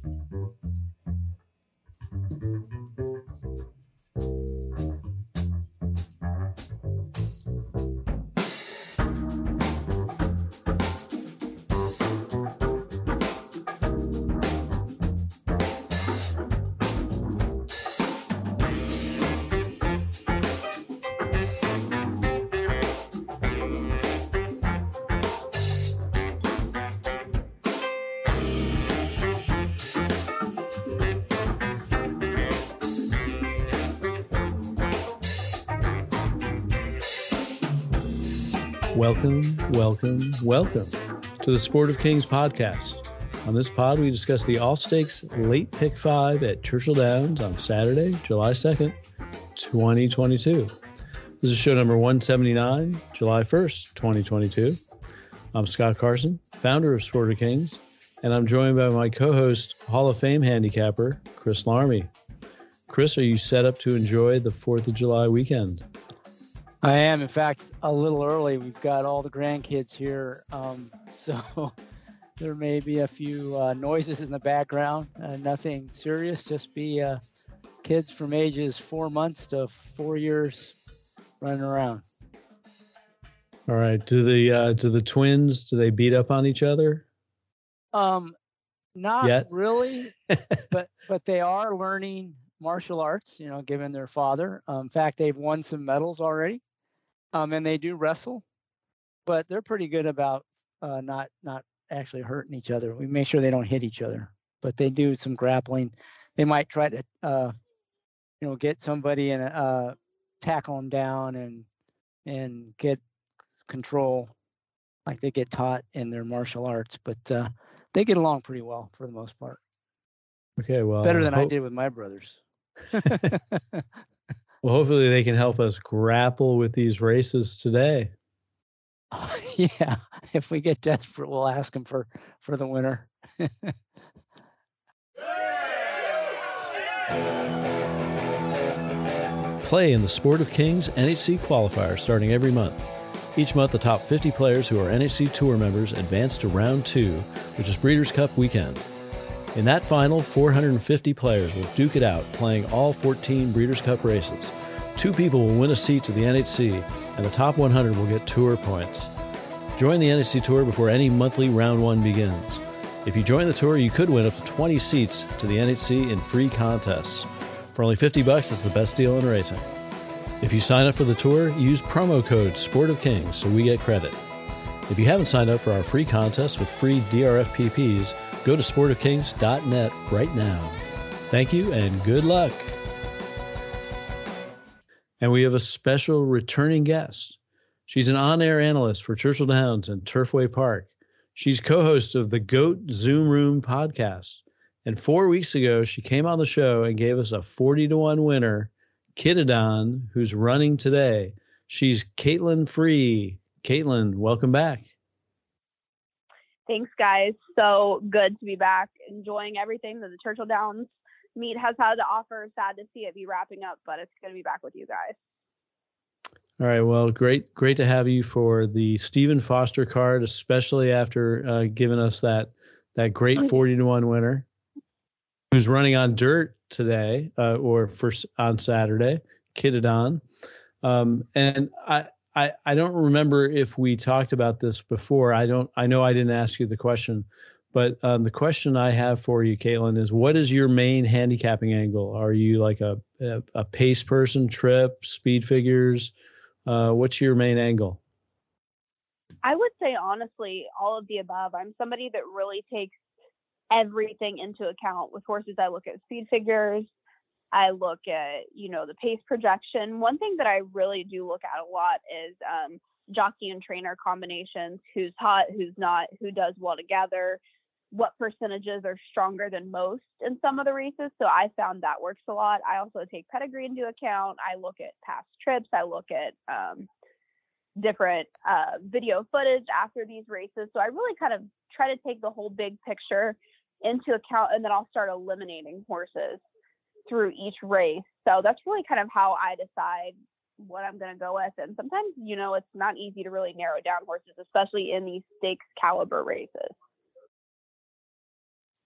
Welcome to the Sport of Kings podcast. On this pod, we discuss the all-stakes late pick 5 at Churchill Downs on Saturday, July 2nd, 2022. This is show number 179, July 1st, 2022. I'm Scott Carson, founder of Sport of Kings, and I'm joined by my co-host, Hall of Fame handicapper, Chris Larmy. Chris, are you set up to enjoy the 4th of July weekend? I am, in fact, a little early. We've got all the grandkids here, so there may be a few noises in the background. Nothing serious, just be kids from ages 4 months to 4 years running around. All right. Do the twins, do they beat up on each other? Not yet? Really, but they are learning martial arts, given their father. In fact, they've won some medals already. And they do wrestle, but they're pretty good about not actually hurting each other. We make sure they don't hit each other, but they do some grappling. They might try to, get somebody and tackle them down and get control, like they get taught in their martial arts. But they get along pretty well for the most part. Okay, well, better than I did with my brothers. Well, hopefully they can help us grapple with these races today. Yeah, if we get desperate, we'll ask them for the winner. Play in the Sport of Kings NHC qualifier starting every month. Each month, the top 50 players who are NHC Tour members advance to round 2, which is Breeders' Cup weekend. In that final, 450 players will duke it out, playing all 14 Breeders' Cup races. 2 people will win a seat to the NHC, and the top 100 will get tour points. Join the NHC Tour before any monthly round 1 begins. If you join the tour, you could win up to 20 seats to the NHC in free contests. For only $50, it's the best deal in racing. If you sign up for the tour, use promo code Sport of Kings so we get credit. If you haven't signed up for our free contest with free DRFPPs, go to sportofkings.net right now. Thank you and good luck. And we have a special returning guest. She's an on-air analyst for Churchill Downs and Turfway Park. She's co-host of the GOAT Zoom Room podcast. And 4 weeks ago, she came on the show and gave us a 40-1 winner, Kittadon, who's running today. She's Caitlin Free. Caitlin, welcome back. Thanks, guys. So good to be back, enjoying everything that the Churchill Downs meet has had to offer. Sad to see it be wrapping up, but it's going to be back with you guys. All right. Well, great to have you for the Stephen Foster card, especially after giving us that great 40-1 winner who's running on dirt today on Saturday, Kittadon. And I don't remember if we talked about this before. I know I didn't ask you the question, but the question I have for you, Caitlin, is what is your main handicapping angle? Are you like a pace person, trip, speed figures? What's your main angle? I would say, honestly, all of the above. I'm somebody that really takes everything into account with horses. I look at speed figures. I look at, the pace projection. One thing that I really do look at a lot is jockey and trainer combinations, who's hot, who's not, who does well together, what percentages are stronger than most in some of the races. So I found that works a lot. I also take pedigree into account. I look at past trips. I look at different video footage after these races. So I really kind of try to take the whole big picture into account, and then I'll start eliminating horses through each race. So that's really kind of how I decide what I'm going to go with. And sometimes, it's not easy to really narrow down horses, especially in these stakes caliber races.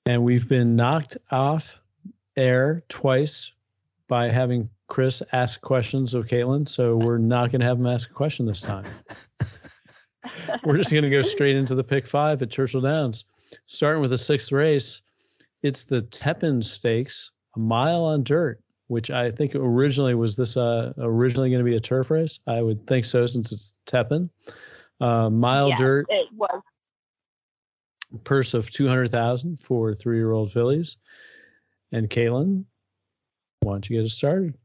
And we've been knocked off air twice by having Chris ask questions of Caitlin. So we're not going to have him ask a question this time. We're just going to go straight into the pick 5 at Churchill Downs. Starting with the 6th race, it's the Tepin Stakes, a mile on dirt, which I think originally was this originally going to be a turf race. I would think so, since it's Tepin. Mile dirt. It was. Purse of $200,000 for 3-year-old fillies. And Caitlin, why don't you get us started?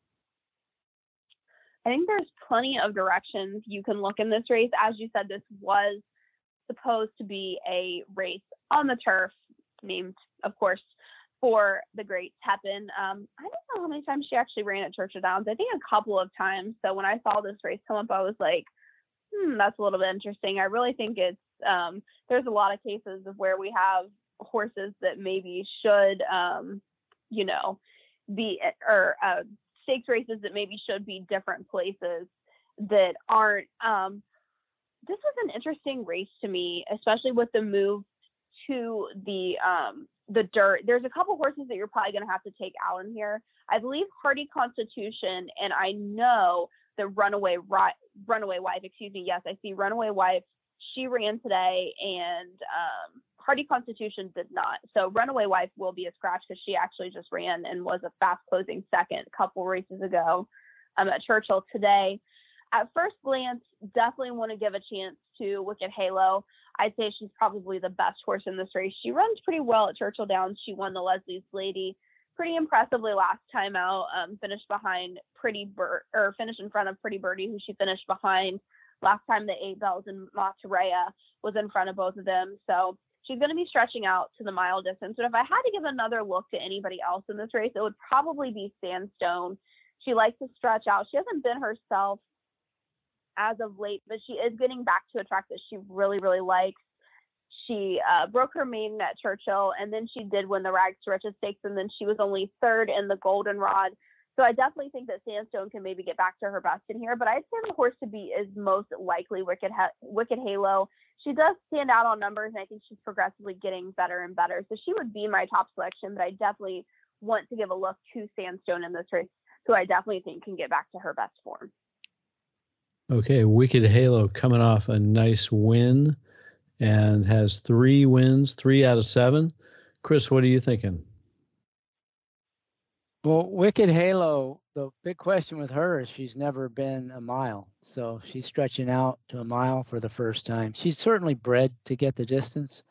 I think there's plenty of directions you can look in this race. As you said, this was supposed to be a race on the turf, named, of course, for the great Tepin. I don't know how many times she actually ran at Churchill Downs. I think a couple of times. So when I saw this race come up, I was like, that's a little bit interesting. I really think it's there's a lot of cases of where we have horses that maybe should, be or stakes races that maybe should be different places that aren't. This was an interesting race to me, especially with the move to the dirt. There's a couple horses that you're probably going to have to take out in here. I believe Hardy Constitution, and I know the Runaway Wife. Yes, I see Runaway Wife. She ran today, and Hardy Constitution did not. So Runaway Wife will be a scratch because she actually just ran and was a fast closing second a couple races ago at Churchill today. At first glance, definitely want to give a chance to Wicked Halo. I'd say she's probably the best horse in this race. She runs pretty well at Churchill Downs. She won the Leslie's Lady pretty impressively last time out. Finished behind finished in front of Pretty Birdie, who she finished behind last time. The 8 Bells and Monterey was in front of both of them. So she's going to be stretching out to the mile distance. But if I had to give another look to anybody else in this race, it would probably be Sandstone. She likes to stretch out. She hasn't been herself as of late, but she is getting back to a track that she really, really likes. She broke her maiden at Churchill, and then she did win the Rags to Riches Stakes, and then she was only 3rd in the Goldenrod. So I definitely think that Sandstone can maybe get back to her best in here, but I'd say the horse to beat is most likely Wicked Halo. She does stand out on numbers, and I think she's progressively getting better and better. So she would be my top selection, but I definitely want to give a look to Sandstone in this race, who I definitely think can get back to her best form. Okay, Wicked Halo coming off a nice win and has 3 wins, 3 out of 7. Chris, what are you thinking? Well, Wicked Halo, the big question with her is she's never been a mile. So she's stretching out to a mile for the first time. She's certainly bred to get the distance.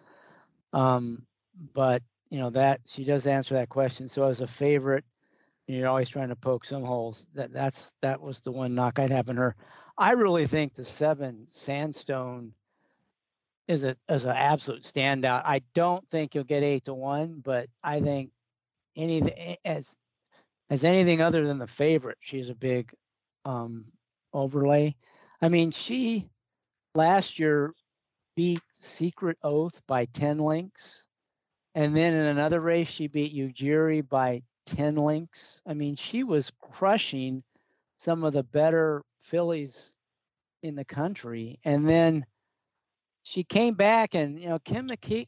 But, that she does answer that question. So as a favorite, you're always trying to poke some holes. That was the one knock I'd have in her. I really think the 7 Sandstone is an absolute standout. I don't think you'll get 8-1, but I think anything as anything other than the favorite, she's a big overlay. I mean, she last year beat Secret Oath by 10 lengths, and then in another race she beat Ujiri by 10 lengths. I mean, she was crushing some of the better fillies in the country, and then she came back, and Ken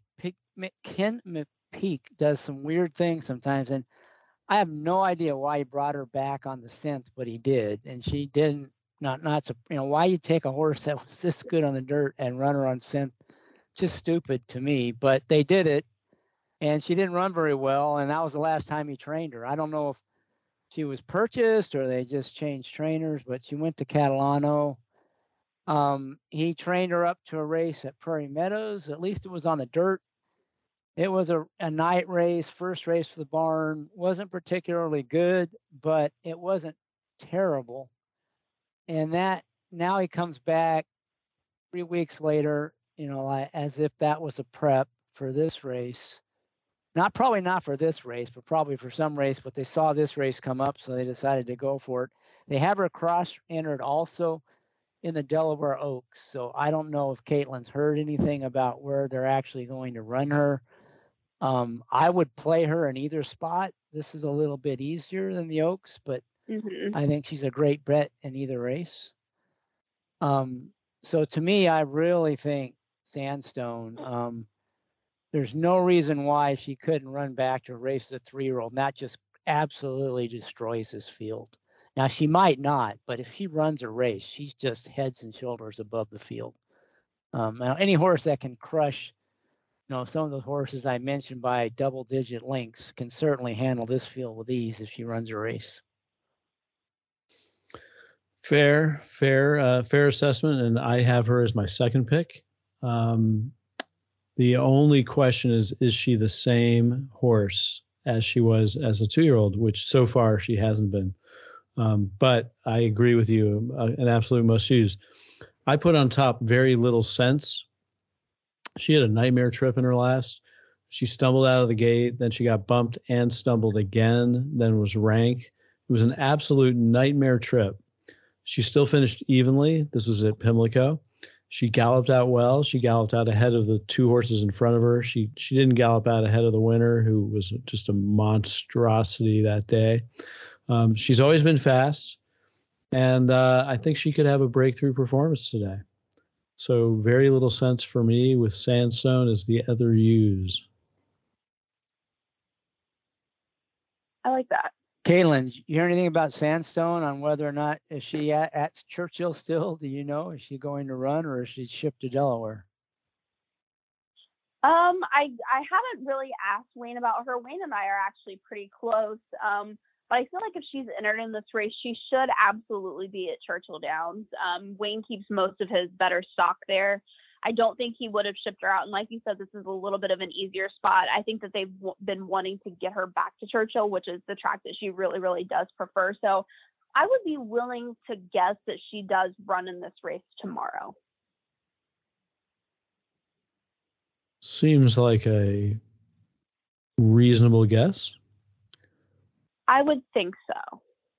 McPeak does some weird things sometimes, and I have no idea why he brought her back on the synth, but he did, and she didn't. Why you take a horse that was this good on the dirt and run her on synth? Just stupid to me, but they did it, and she didn't run very well, and that was the last time he trained her. I don't know if she was purchased or they just changed trainers, but she went to Catalano. He trained her up to a race at Prairie Meadows. At least it was on the dirt. It was a night race, first race for the barn. Wasn't particularly good, but it wasn't terrible. And now he comes back 3 weeks later, as if that was a prep for this race. Probably not for this race, but probably for some race. But they saw this race come up, so they decided to go for it. They have her cross-entered also in the Delaware Oaks. So I don't know if Caitlin's heard anything about where they're actually going to run her. I would play her in either spot. This is a little bit easier than the Oaks, but I think she's a great bet in either race. So to me, I really think Sandstone. there's no reason why she couldn't run back to race the 3-year-old, and that just absolutely destroys this field. Now, she might not, but if she runs a race, she's just heads and shoulders above the field. Now, any horse that can crush, some of the horses I mentioned by double-digit lengths can certainly handle this field with ease if she runs a race. Fair assessment, and I have her as my second pick. The only question is she the same horse as she was as a 2-year-old, which so far she hasn't been. But I agree with you, an absolute must-use. I put on top Very Little Sense. She had a nightmare trip in her last. She stumbled out of the gate, then she got bumped and stumbled again, then was rank. It was an absolute nightmare trip. She still finished evenly. This was at Pimlico. She galloped out well. She galloped out ahead of the 2 horses in front of her. She didn't gallop out ahead of the winner, who was just a monstrosity that day. She's always been fast, and I think she could have a breakthrough performance today. So Very Little Sense for me, with Sandstone as the other use. I like that. Caitlin, you hear anything about Sandstone on whether or not, is she at Churchill still? Do you know? Is she going to run, or is she shipped to Delaware? I haven't really asked Wayne about her. Wayne and I are actually pretty close. But I feel like if she's entered in this race, she should absolutely be at Churchill Downs. Wayne keeps most of his better stock there. I don't think he would have shipped her out. And like you said, this is a little bit of an easier spot. I think that they've been wanting to get her back to Churchill, which is the track that she really, really does prefer. So I would be willing to guess that she does run in this race tomorrow. Seems like a reasonable guess. I would think so.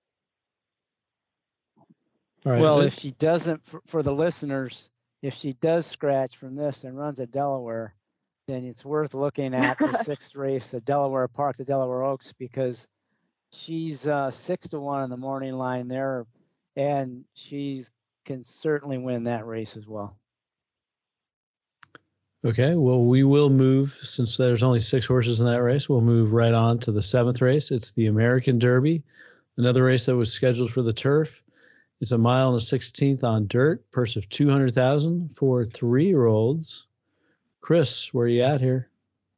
All right, well, if she doesn't, for the listeners, if she does scratch from this and runs at Delaware, then it's worth looking at the 6th race at Delaware Park, the Delaware Oaks, because she's 6-1 on the morning line there, and she can certainly win that race as well. Okay, well, we will move, since there's only 6 horses in that race, we'll move right on to the 7th race. It's the American Derby, another race that was scheduled for the turf. It's a 1 1/16 on dirt, purse of $200,000 for 3-year-olds. Chris, where are you at here?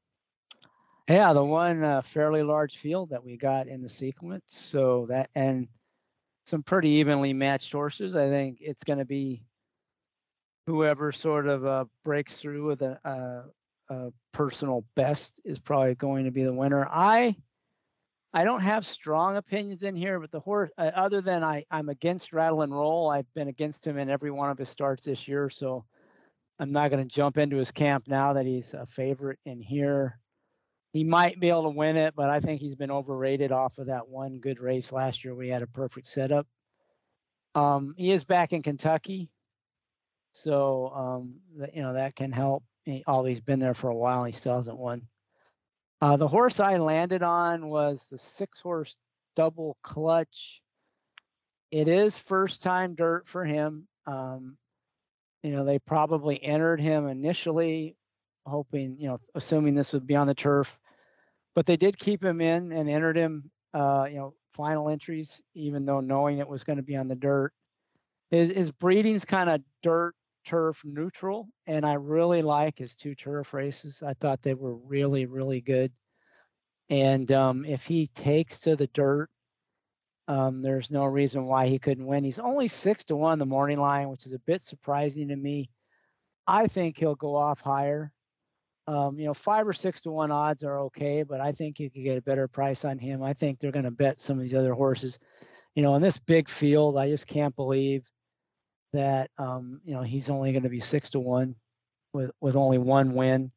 Yeah, the one fairly large field that we got in the sequence. So that, and some pretty evenly matched horses. I think it's going to be whoever sort of breaks through with a personal best is probably going to be the winner. I don't have strong opinions in here, but the horse, other than I'm against Rattle and Roll. I've been against him in every one of his starts this year, so I'm not going to jump into his camp now that he's a favorite in here. He might be able to win it, but I think he's been overrated off of that one good race last year. We had a perfect setup. He is back in Kentucky, so that can help. He's been there for a while, and he still hasn't won. The horse I landed on was the 6-horse Double Clutch. It is first time dirt for him. They probably entered him initially hoping, assuming this would be on the turf, but they did keep him in and entered him, final entries, even though knowing it was going to be on the dirt. His breeding's kind of dirt turf neutral, and I really like his 2 turf races. I thought they were really, really good. And if he takes to the dirt, there's no reason why he couldn't win. He's only 6-1 the morning line, which is a bit surprising to me. I think he'll go off higher. 5 or 6-1 odds are okay, but I think you could get a better price on him. I think they're going to bet some of these other horses. In this big field, I just can't believe that he's only going to be 6-1 with only 1 win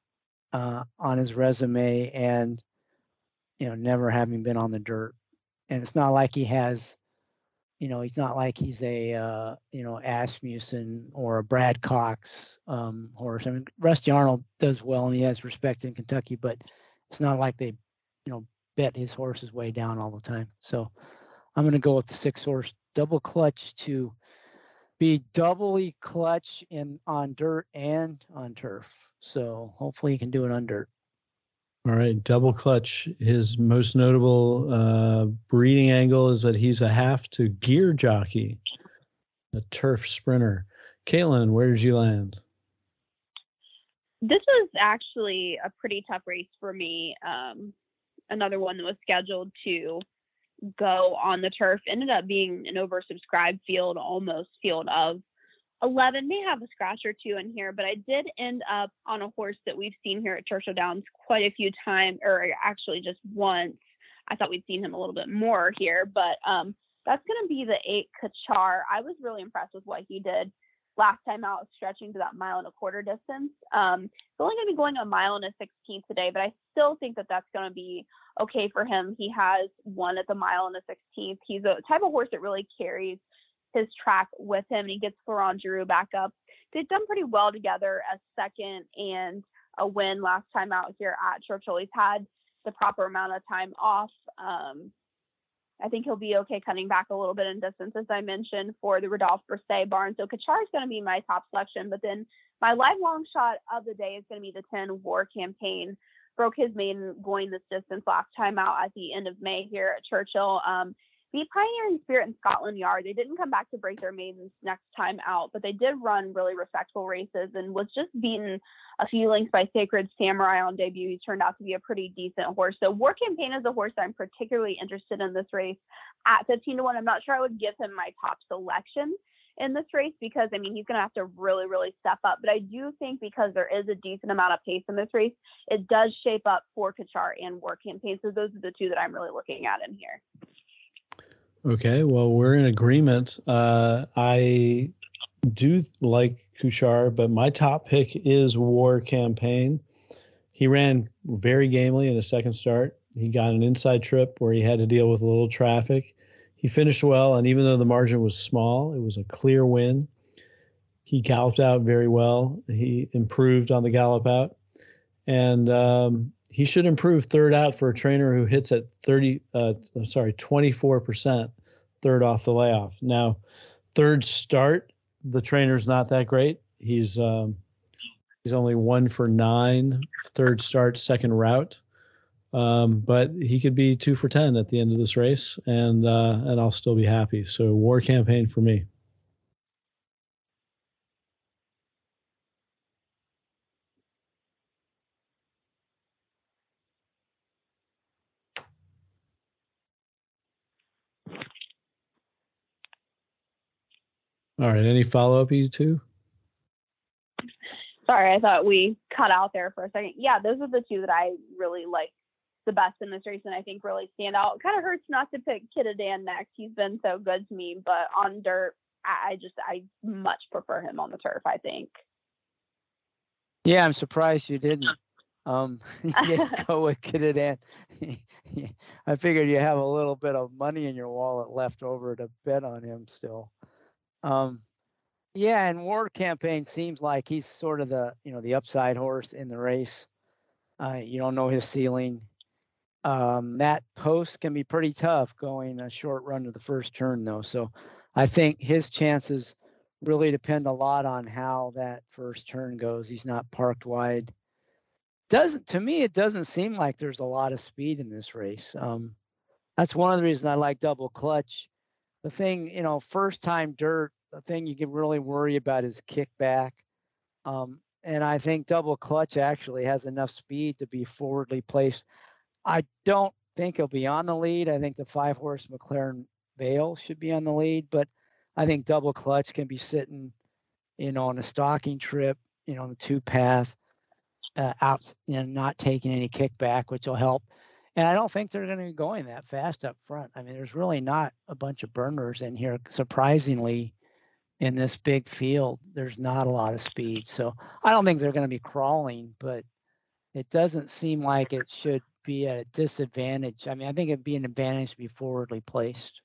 on his resume, and never having been on the dirt. And it's not like he has, he's not like he's a Asmussen or a Brad Cox horse. I mean, Rusty Arnold does well and he has respect in Kentucky, but it's not like they bet his horses way down all the time. So I'm going to go with the 6-horse Double Clutch to be doubly clutch on dirt and on turf. So hopefully he can do it on dirt. All right, double clutch. His most notable breeding angle is that he's a half to gear jockey, a turf sprinter. Caitlin, where did you land? This was actually a pretty tough race for me. Another one that was scheduled to go on the turf ended up being an oversubscribed field, almost field of 11, may have a scratch or two in here, but I did end up on a horse that we've seen here at Churchill Downs quite a few times, or actually just once. I thought we'd seen him a little bit more here, but that's going to be the 8 Kachar. I was really impressed with what he did last time out, stretching to that 1.25 mile distance. It's only going to be going 1 16 miles today, but I still think that that's going to be okay for him. He has won at the 1 16 miles. He's a type of horse that really carries his track with him, and he gets Florent Giroux back up. They've done pretty well together, a second and a win last time out here at Churchill. He's had the proper amount of time off. I think he'll be okay cutting back a little bit in distance, as I mentioned, for the Rodolphe Brisset barn. So Kachar is going to be my top selection, but then my live long shot of the day is going to be the 10 War Campaign. Broke his maiden going this distance last time out at the end of May here at Churchill. Beat Pioneering Spirit in Scotland Yard. They didn't come back to break their maidens next time out, but they did run really respectful races and was just beaten a few lengths by Sacred Samurai on debut. He turned out to be a pretty decent horse. So War Campaign is a horse I'm particularly interested in this race at 15-1. I'm not sure I would give him my top selection in this race because, I mean, he's going to have to really, really step up. But I do think because there is a decent amount of pace in this race, it does shape up for Kachar and War Campaign. So those are the two that I'm really looking at in here. Okay, well, we're in agreement. I do like Kachar, but my top pick is War Campaign. He ran very gamely in his second start. He got an inside trip where he had to deal with a little traffic. He finished well, and even though the margin was small, it was a clear win. He galloped out very well. He improved on the gallop out. And he should improve third out for a trainer who hits at 24% third off the layoff. Now, third start, the trainer's not that great. He's only 1 for 9 third start, second route. But he could be 2 for 10 at the end of this race, and I'll still be happy. So War Campaign for me. All right. Any follow-up, you two? Sorry, I thought we cut out there for a second. Yeah, those are the two that I really like the best in this race and I think really stand out. It kind of hurts not to pick Kitadan next. He's been so good to me, but on dirt, I much prefer him on the turf, I think. Yeah, I'm surprised you didn't. You didn't go with Kitadan. I figured you have a little bit of money in your wallet left over to bet on him still. Yeah, and War Campaign seems like he's sort of the upside horse in the race. You don't know his ceiling. That post can be pretty tough going a short run to the first turn though. So I think his chances really depend a lot on how that first turn goes. He's not parked wide. To me, it doesn't seem like there's a lot of speed in this race. That's one of the reasons I like double clutch. The thing, first time dirt, the thing you can really worry about is kickback. And I think double clutch actually has enough speed to be forwardly placed. I don't think he'll be on the lead. I think the 5-horse McLaren Vale should be on the lead, but I think double clutch can be sitting, on a stalking trip, on the 2-path, out, not taking any kickback, which will help. And I don't think they're going to be going that fast up front. I mean, there's really not a bunch of burners in here. Surprisingly, in this big field, there's not a lot of speed. So I don't think they're going to be crawling, but it doesn't seem like it should be at a disadvantage. I mean, I think it'd be an advantage to be forwardly placed.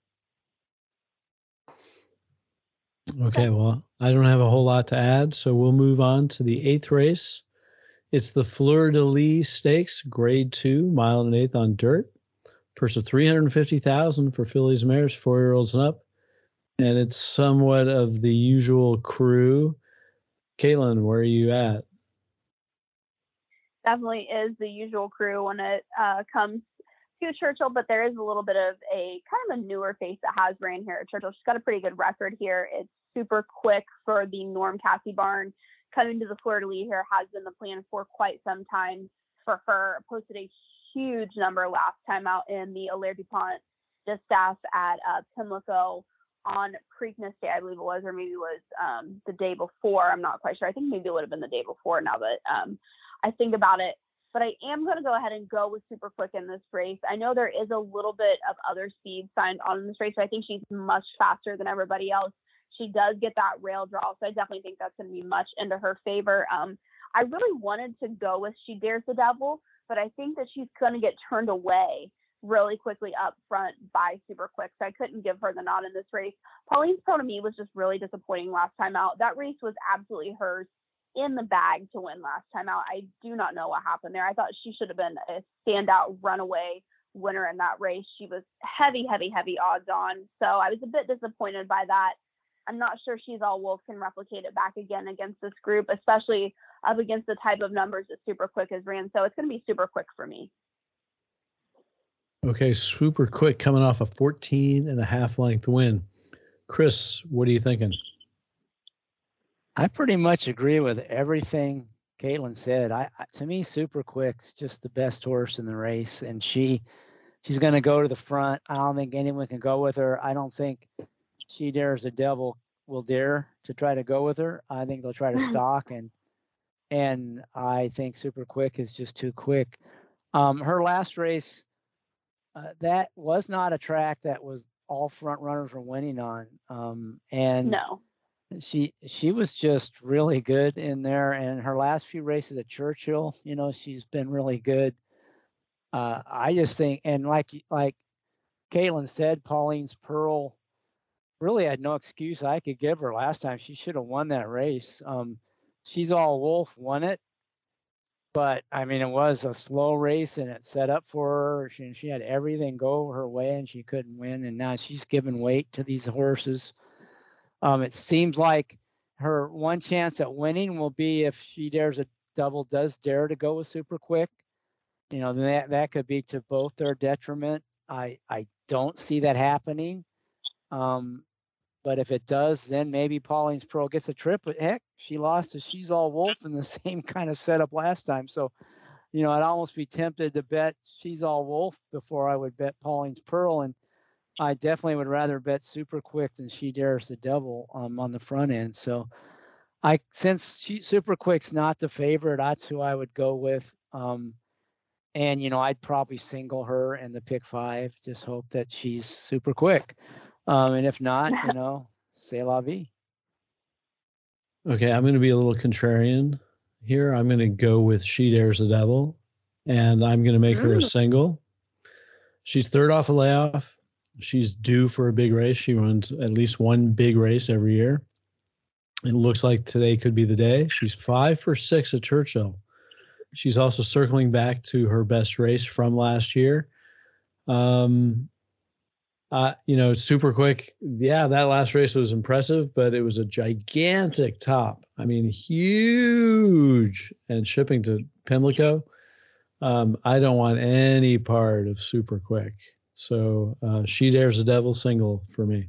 Okay, well, I don't have a whole lot to add, so we'll move on to the 8th race. It's the Fleur de Lis Stakes, Grade 2, 1 1/8 miles on dirt. Purse of $350,000 for fillies, mares, 4-year-olds and up. and it's somewhat of the usual crew. Caitlin, where are you at? Definitely is the usual crew when it comes to Churchill, but there is a little bit of a kind of a newer face that has ran here at Churchill. She's got a pretty good record here. It's super quick for the Norm Cassie barn. Coming to the Fleur de Lis here has been the plan for quite some time for her. Posted a huge number last time out in the Allaire DuPont distaff at Pimlico on Preakness Day, I believe it was, or maybe it was the day before. I'm not quite sure. I think maybe it would have been the day before now that I think about it. But I am going to go ahead and go with Super Quick in this race. I know there is a little bit of other speed signed on in this race, but I think she's much faster than everybody else. She does get that rail draw, so I definitely think that's going to be much into her favor. I really wanted to go with She Dares the Devil, but I think that she's going to get turned away really quickly up front by Super Quick, so I couldn't give her the nod in this race. Pauline's Pro to me was just really disappointing last time out. That race was absolutely hers in the bag to win last time out. I do not know what happened there. I thought she should have been a standout runaway winner in that race. She was heavy odds on, so I was a bit disappointed by that. I'm not sure She's All Wolf can replicate it back again against this group, especially up against the type of numbers that Super Quick has ran. So it's going to be Super Quick for me. Okay, Super Quick coming off a 14.5 length win. Chris, what are you thinking? I pretty much agree with everything Caitlin said. To me, Super Quick's just the best horse in the race, and she's going to go to the front. I don't think anyone can go with her. I don't think She Dares the Devil will dare to try to go with her. I think they'll try to stalk, and I think Super Quick is just too quick. Her last race, that was not a track that was all front runners were winning on, and no. She was just really good in there, and her last few races at Churchill, she's been really good. I just think, and like Caitlin said, Pauline's Pearl really had no excuse I could give her last time. She should have won that race. She's All Wolf won it, but I mean, it was a slow race and it set up for her. She had everything go her way and she couldn't win, and now she's giving weight to these horses. It seems like her one chance at winning will be if She Dares a Devil does dare to go with Super Quick. Then that could be to both their detriment. I don't see that happening. But if it does, then maybe Pauline's Pro gets a trip. But heck, she lost to She's All Wolf in the same kind of setup last time. So, I'd almost be tempted to bet She's All Wolf before I would bet Pauline's Pearl. And I definitely would rather bet Super Quick than She Dares the Devil on the front end. So since Super Quick's not the favorite, that's who I would go with. And, I'd probably single her in the pick 5, just hope that she's Super Quick. And if not, c'est la vie. Okay, I'm going to be a little contrarian here. I'm going to go with She Dares the Devil, and I'm going to make her a single. She's third off a layoff. She's due for a big race. She runs at least one big race every year. It looks like today could be the day. She's 5 for 6 at Churchill. She's also circling back to her best race from last year. Super Quick. Yeah, that last race was impressive, but it was a gigantic top. I mean, huge, and shipping to Pimlico. I don't want any part of Super Quick. So She Dares the Devil single for me.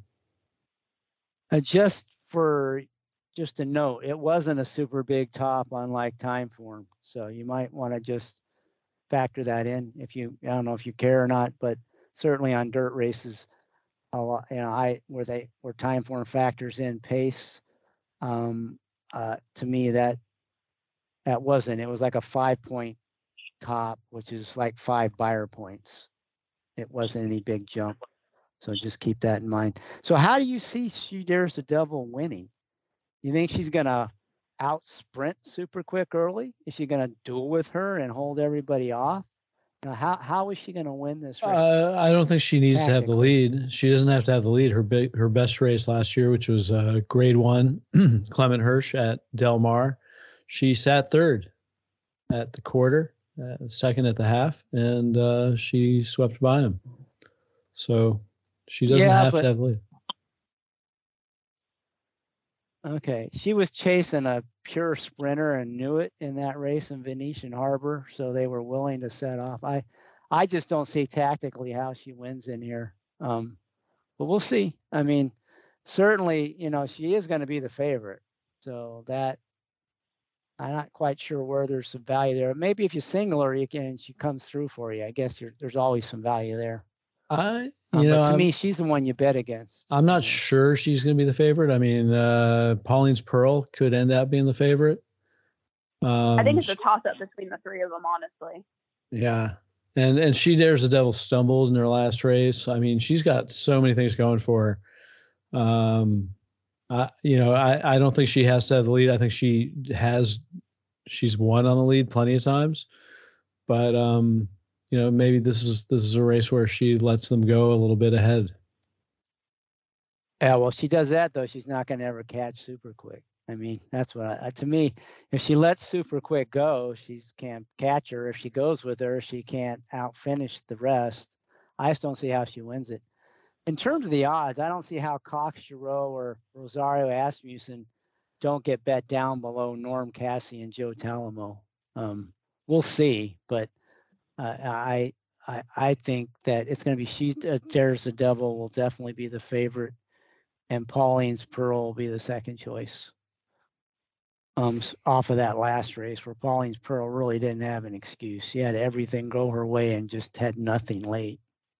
Just a note, it wasn't a super big top unlike Timeform. So you might want to just factor that in I don't know if you care or not, but certainly on dirt races, a lot, where Timeform factors in pace. To me, that wasn't. It was like a 5-point top, which is like 5 buyer points. It wasn't any big jump, so just keep that in mind. So, how do you see She Dares the Devil winning? You think she's gonna out sprint Super Quick early? Is she gonna duel with her and hold everybody off? How is she going to win this race? I don't think she needs to have the lead. She doesn't have to have the lead. Her best race last year, which was Grade 1, Clement Hirsch at Del Mar, she sat third at the quarter, second at the half, and she swept by him. So she doesn't have to have the lead. Okay. She was chasing a pure sprinter and knew it in that race in Venetian Harbor, so they were willing to set off. I just don't see tactically how she wins in here. But we'll see. I mean, certainly, she is going to be the favorite. So that I'm not quite sure where there's some value there. Maybe if you single her, she comes through for you. I guess there's always some value there. But to me, she's the one you bet against. I'm not sure she's going to be the favorite. I mean, Pauline's Pearl could end up being the favorite. I think it's a toss-up between the three of them, honestly. Yeah. And She Dares the Devil stumbled in her last race. I mean, she's got so many things going for her. I don't think she has to have the lead. I think she's won on the lead plenty of times, but maybe this is a race where she lets them go a little bit ahead. Yeah, well, she does that though. She's not going to ever catch Super Quick. I mean, that's what to me, if she lets Super Quick go, she can't catch her. If she goes with her, she can't outfinish the rest. I just don't see how she wins it. In terms of the odds, I don't see how Cox Giroux or Rosario Asmussen don't get bet down below Norm Cassie and Joe Talamo. We'll see, but I think that it's going to be She Dares the Devil will definitely be the favorite, and Pauline's Pearl will be the second choice. Off of that last race where Pauline's Pearl really didn't have an excuse. She had everything go her way and just had nothing late.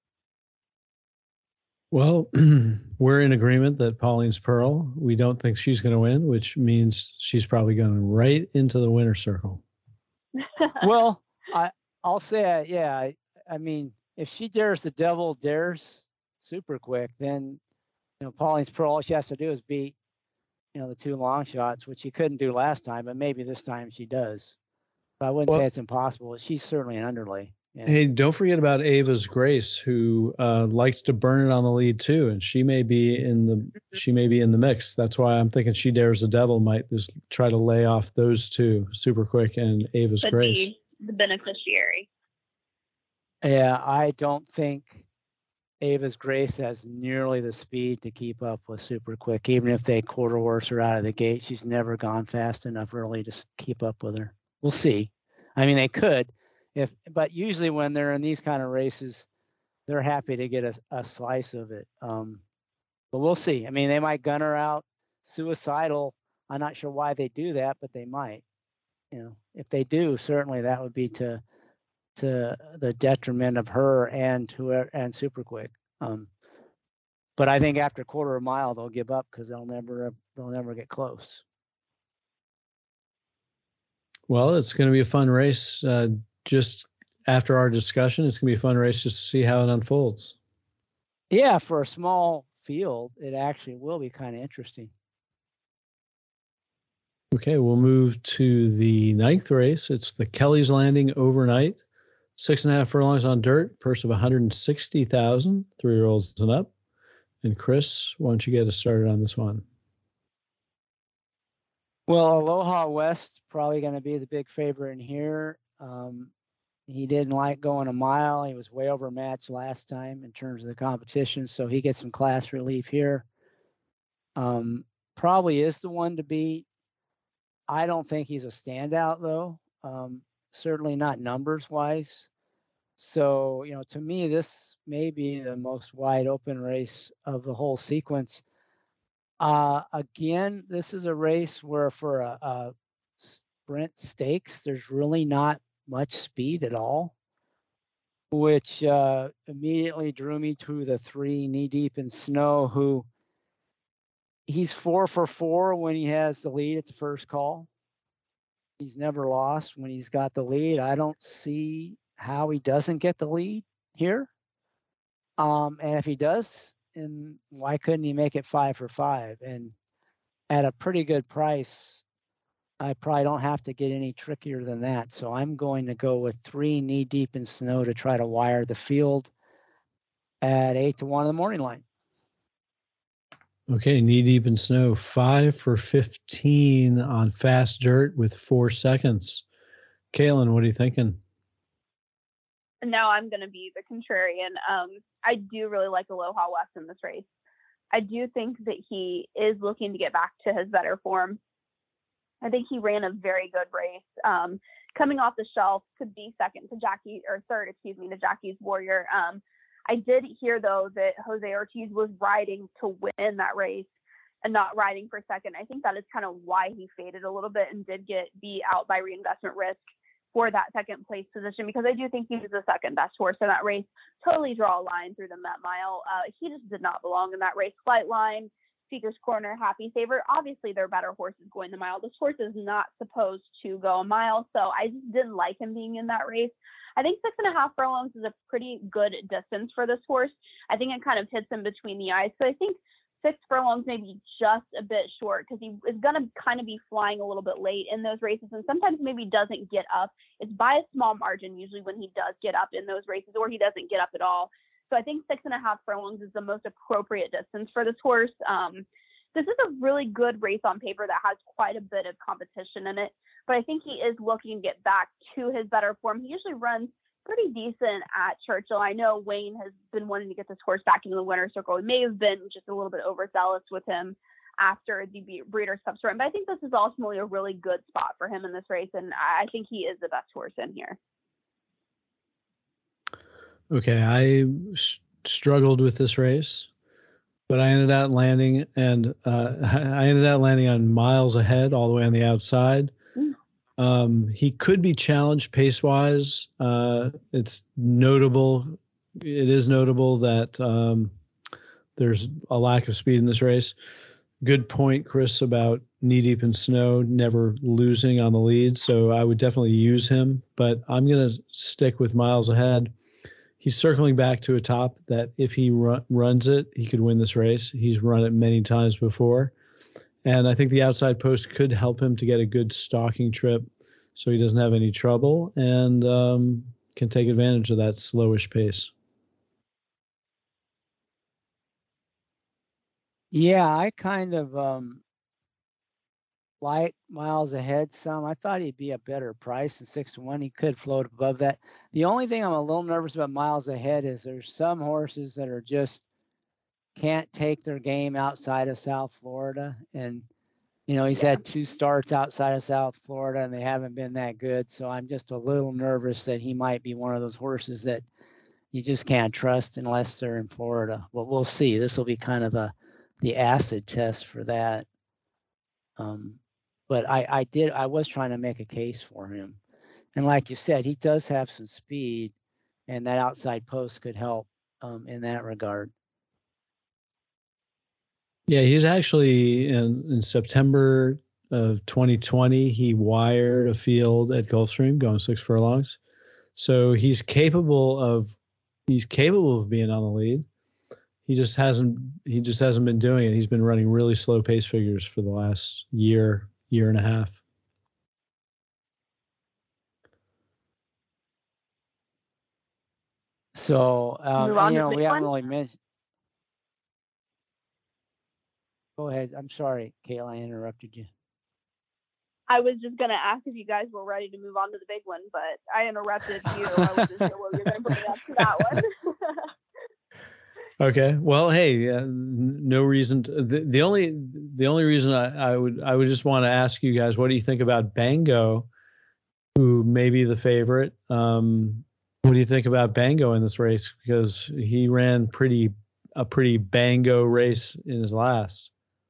Well, we're in agreement that Pauline's Pearl, we don't think she's going to win, which means she's probably going right into the winner's circle. Well, I'll say, yeah. I mean, if She Dares the Devil dares Super Quick, then Pauline's Pearl, all she has to do is beat the two long shots, which she couldn't do last time, but maybe this time she does. But I wouldn't say it's impossible. She's certainly an underlay. Yeah. Hey, don't forget about Ava's Grace, who likes to burn it on the lead too, and she may be in the mix. That's why I'm thinking She Dares the Devil might just try to lay off those two, Super Quick and Ava's Grace. The beneficiary. Yeah, I don't think Ava's Grace has nearly the speed to keep up with Super Quick. Even if they quarter horse her out of the gate, she's never gone fast enough really to keep up with her. We'll see. I mean, they could, but usually when they're in these kind of races, they're happy to get a slice of it. But we'll see. I mean, they might gun her out suicidal. I'm not sure why they do that, but they might. If they do, certainly that would be to the detriment of her and Super Quick. But I think after quarter of a mile they'll give up because they'll never get close. Well, it's going to be a fun race. Just after our discussion, it's going to be a fun race just to see how it unfolds. Yeah, for a small field, it actually will be kind of interesting. Okay, we'll move to the 9th race. It's the Kelly's Landing Overnight. 6.5 furlongs on dirt, purse of $160,000, 3-year-olds and up. And Chris, why don't you get us started on this one? Well, Aloha West probably going to be the big favorite in here. He didn't like going a mile. He was way overmatched last time in terms of the competition, so he gets some class relief here. Probably is the one to beat. I don't think he's a standout though. Certainly not numbers wise. So, to me, this may be the most wide open race of the whole sequence. Again, this is a race where for a sprint stakes, there's really not much speed at all, which immediately drew me to the 3 Knee Deep in Snow, who he's 4 for 4 when he has the lead at the first call. He's never lost when he's got the lead. I don't see how he doesn't get the lead here. And if he does, and why couldn't he make it 5 for 5? And at a pretty good price, I probably don't have to get any trickier than that. So I'm going to go with 3 Knee Deep in Snow to try to wire the field at 8-1 in the morning line. Okay, Knee Deep in Snow, 5 for 15 on fast dirt with 4 seconds. Kaylin, what are you thinking? Now I'm going to be the contrarian. I do really like Aloha West in this race. I do think that he is looking to get back to his better form. I think he ran a very good race. Coming off the shelf to be third to Jackie's Warrior. I did hear, though, that Jose Ortiz was riding to win that race and not riding for second. I think that is kind of why he faded a little bit and did get beat out by Reinvestment Risk for that second place position, because I do think he was the second best horse in that race. Totally draw a line through the Met Mile. He just did not belong in that race. Flight Line, Speaker's Corner, Happy Saver. Obviously, they're better horses going the mile. This horse is not supposed to go a mile, so I just didn't like him being in that race. I think 6.5 furlongs is a pretty good distance for this horse. I think it kind of hits him between the eyes. So I think 6 furlongs may be just a bit short, because he is going to kind of be flying a little bit late in those races, and sometimes maybe doesn't get up. It's by a small margin usually when he does get up in those races, or he doesn't get up at all. So I think 6.5 furlongs is the most appropriate distance for this horse. This is a really good race on paper that has quite a bit of competition in it, but I think he is looking to get back to his better form. He usually runs pretty decent at Churchill. I know Wayne has been wanting to get this horse back into the winner's circle. He may have been just a little bit overzealous with him after the Breeders' Cup run, but I think this is ultimately a really good spot for him in this race, and I think he is the best horse in here. Okay, I struggled with this race, but I ended up landing on Miles Ahead all the way on the outside. He could be challenged pace-wise. It is notable that there's a lack of speed in this race. Good point, Chris, about Knee Deep in Snow never losing on the lead, so I would definitely use him, but I'm going to stick with Miles Ahead. He's circling back to a top that if he runs it, he could win this race. He's run it many times before. And I think the outside post could help him to get a good stalking trip so he doesn't have any trouble and can take advantage of that slowish pace. Yeah, I kind of like Miles Ahead some. I thought he'd be a better price than 6-1. He could float above that. The only thing I'm a little nervous about Miles Ahead is there's some horses that are just can't take their game outside of South Florida. And, he's had 2 starts outside of South Florida and they haven't been that good. So I'm just a little nervous that he might be one of those horses that you just can't trust unless they're in Florida. But we'll see. This will be kind of the acid test for that. But I was trying to make a case for him. And like you said, he does have some speed, and that outside post could help in that regard. Yeah, he's actually in September of 2020, he wired a field at Gulfstream going 6 furlongs. So he's capable of being on the lead. He just hasn't been doing it. He's been running really slow pace figures for the last year and a half. So, we haven't really mentioned. Go ahead. I'm sorry, Kayla, I interrupted you. I was just going to ask if you guys were ready to move on to the big one, but I interrupted you. I wasn't sure what you were going to bring up to that one. Okay. Well, hey, no reason. The only reason I would just want to ask you guys, what do you think about Bango, who may be the favorite? What do you think about Bango in this race? Because he ran a pretty Bango race in his last.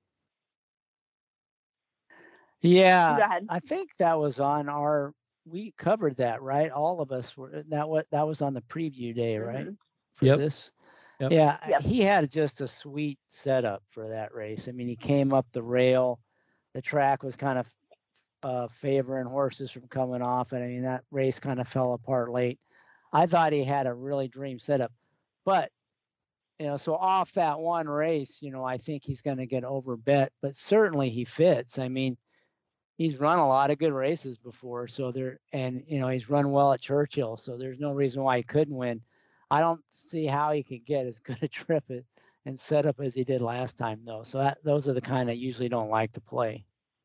Yeah, Go ahead. I think that was on we covered that, right? All of us were, that was on the preview day, right? For this. Yep. Yeah, yep. He had just a sweet setup for that race. I mean, he came up the rail. The track was kind of favoring horses from coming off. And I mean, that race kind of fell apart late. I thought he had a really dream setup. But, so off that one race, I think he's going to get overbet. But certainly he fits. I mean, he's run a lot of good races before. So he's run well at Churchill. So there's no reason why he couldn't win. I don't see how he could get as good a trip and setup as he did last time, though. So those are the kind I usually don't like to play.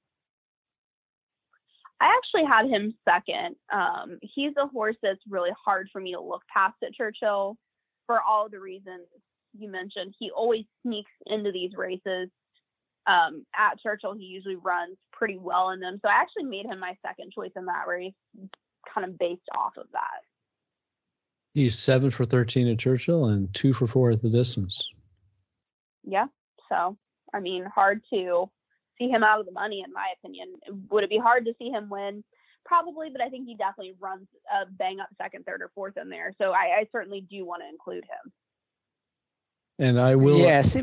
I actually had him second. He's a horse that's really hard for me to look past at Churchill for all the reasons you mentioned, he always sneaks into these races. At Churchill, he usually runs pretty well in them. So I actually made him my second choice in that race, kind of based off of that. He's 7 for 13 at Churchill and 2 for 4 at the distance. Yeah. So, I mean, hard to see him out of the money, in my opinion. Would it be hard to see him win? Probably, but I think he definitely runs a bang up second, third, or fourth in there. So I certainly do want to include him. And I will. Yes.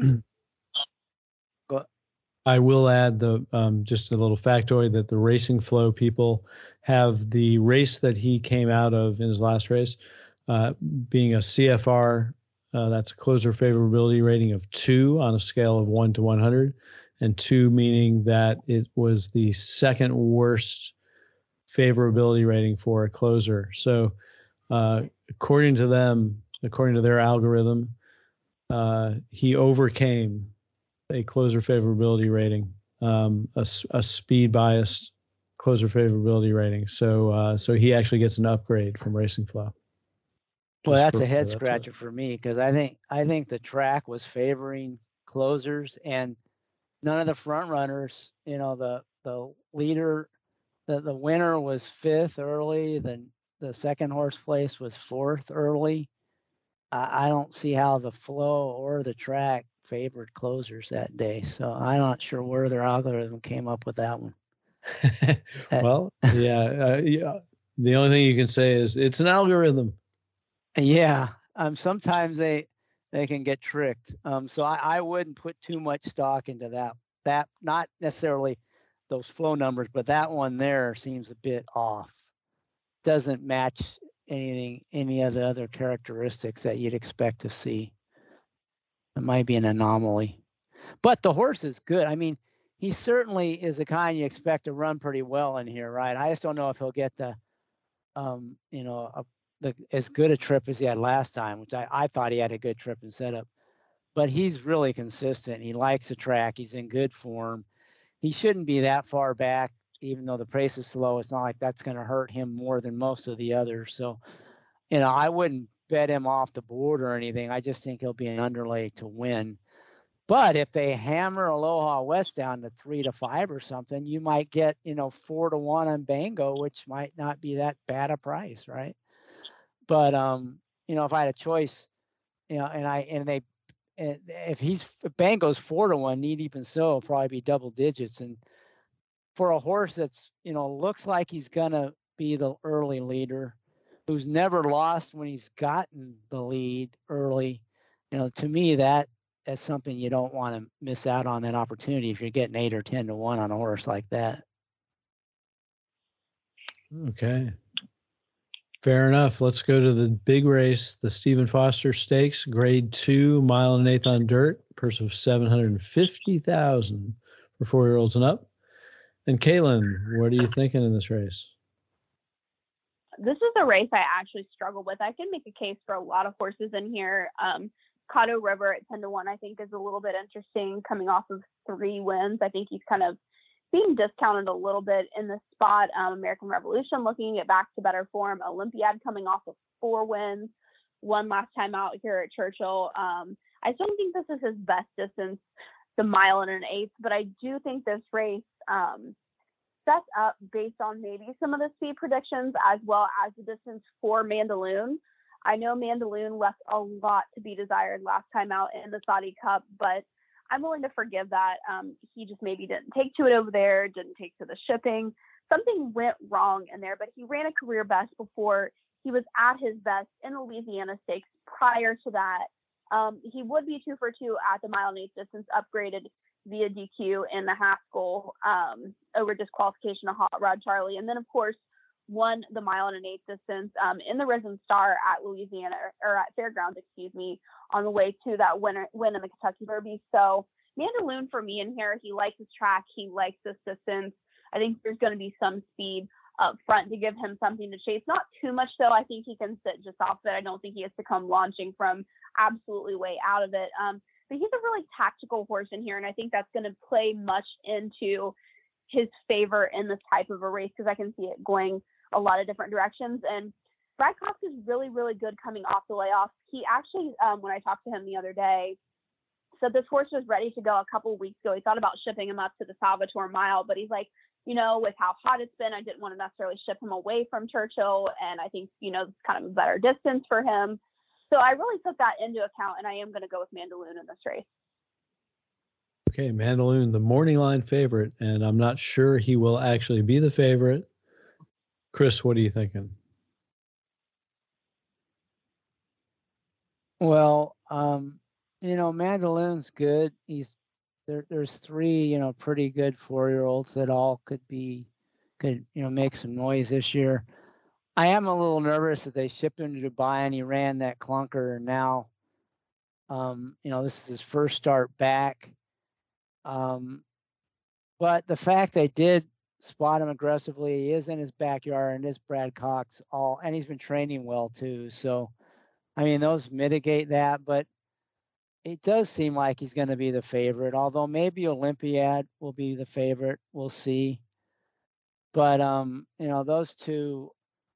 I will add just a little factoid that the Racing Flow people have the race that he came out of in his last race being a CFR. That's a closer favorability rating of 2 on a scale of 1 to 100, and 2 meaning that it was the second worst favorability rating for a closer. So according to them, according to their algorithm, he overcame a closer favorability rating, a speed biased closer favorability rating. So he actually gets an upgrade from Racing Flow. Well, that's a head scratcher for me, because I think the track was favoring closers, and none of the front runners, the leader, the winner was 5th early, then the second horse place was 4th early. I don't see how the flow or the track favored closers that day. So I'm not sure where their algorithm came up with that one. Well, yeah. The only thing you can say is it's an algorithm. Yeah. Sometimes they can get tricked. So I wouldn't put too much stock into that, not necessarily those flow numbers, but that one there seems a bit off. Doesn't match any of the other characteristics that you'd expect to see. It might be an anomaly, but the horse is good. I mean, he certainly is the kind you expect to run pretty well in here, right? I just don't know if he'll get as good a trip as he had last time, which I thought he had a good trip and setup. But he's really consistent. He likes the track. He's in good form. He shouldn't be that far back, even though the pace is slow. It's not like that's going to hurt him more than most of the others. So, I wouldn't bet him off the board or anything. I just think he'll be an underlay to win. But if they hammer Aloha West down to 3 to 5 or something, you might get, 4 to 1 on Bango, which might not be that bad a price, right? But if I had a choice, if Bango's 4 to 1, Knee Deep and So will probably be double digits. And for a horse that's, looks like he's gonna be the early leader, who's never lost when he's gotten the lead early, to me that's something you don't want to miss out on, that opportunity, if you're getting 8 or 10 to 1 on a horse like that. Okay. Fair enough. Let's go to the big race, the Stephen Foster Stakes, Grade 2, 1.8 miles on dirt, purse of $750,000 for 4-year-olds and up. And Kaylin, what are you thinking in this race? This is a race I actually struggle with. I can make a case for a lot of horses in here. Caddo River at 10 to 1, I think, is a little bit interesting, coming off of 3 wins. I think he's kind of being discounted a little bit in this spot. American Revolution looking to get back to better form. Olympiad coming off of 4 wins, 1 last time out here at Churchill. I don't think this is his best distance, the 1.1 miles, but I do think this race sets up based on maybe some of the speed predictions as well as the distance for Mandaloun. I know Mandaloun left a lot to be desired last time out in the Saudi Cup, but I'm willing to forgive that. He just maybe didn't take to it over there, didn't take to the shipping. Something went wrong in there, but he ran a career best before. He was at his best in the Louisiana Stakes prior to that. He would be 2 for 2 at the 1.8 mile distance, upgraded via DQ in the Haskell over disqualification of Hot Rod Charlie. And then, of course, won the 1.8 mile distance in the Risen Star at Louisiana, or at Fairgrounds, on the way to that win in the Kentucky Derby. So Mandaloun for me in here, he likes his track, he likes this distance. I think there's going to be some speed up front to give him something to chase. Not too much, though. I think he can sit just off it. I don't think he has to come launching from absolutely way out of it. But he's a really tactical horse in here, and I think that's going to play much into his favor in this type of a race, because I can see it going a lot of different directions. And Brad Cox is really, really good coming off the layoff. He actually, when I talked to him the other day, said this horse was ready to go a couple of weeks ago. He thought about shipping him up to the Salvatore Mile, but he's like, with how hot it's been, I didn't want to necessarily ship him away from Churchill. And I think, it's kind of a better distance for him. So I really took that into account, and I am going to go with Mandaloun in this race. Okay, Mandaloun, the morning line favorite, and I'm not sure he will actually be the favorite. Chris, what are you thinking? Well, Mandaloun's good. There's 3, pretty good 4-year-olds that all could make some noise this year. I am a little nervous that they shipped him to Dubai and he ran that clunker, and now, this is his first start back. But the fact they did spot him aggressively, he is in his backyard, and it's Brad Cox and he's been training well too. So, those mitigate that, but it does seem like he's going to be the favorite, although maybe Olympiad will be the favorite. We'll see. But, those 2